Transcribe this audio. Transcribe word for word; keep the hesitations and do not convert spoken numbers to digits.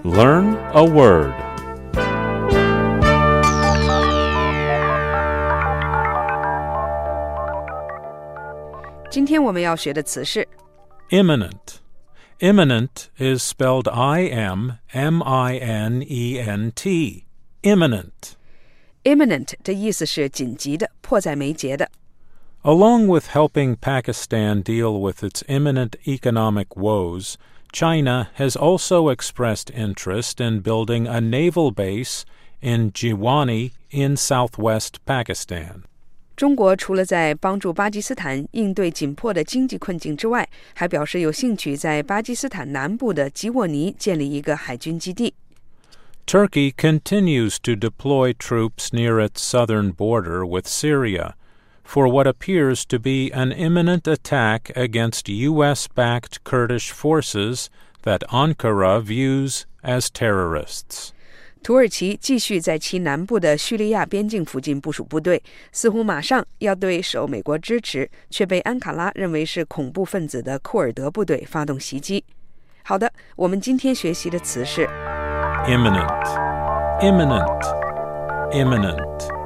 Learn a word. Imminent. 今天我们要学的词是 Imminent. Imminent is spelled I M M I N E N T. Imminent. Imminent 的意思是紧急的，迫在眉睫的。 Along with helping Pakistan deal with its imminent economic woes, China has also expressed interest in building a naval base in Jiwani in southwest Pakistan. 中国除了在帮助巴基斯坦应对紧迫的经济困境之外，还表示有兴趣在巴基斯坦南部的吉沃尼建立一个海军基地。 Turkey continues to deploy troops near its southern border with Syria for what appears to be an imminent attack against U S-backed Kurdish forces that Ankara views as terrorists. 土耳其继续在其南部的叙利亚边境附近部署部队，似乎马上要对受美国支持却被安卡拉认为是恐怖分子的库尔德部队发动袭击。好的，我们今天学习的词是 Imminent. Imminent. Imminent.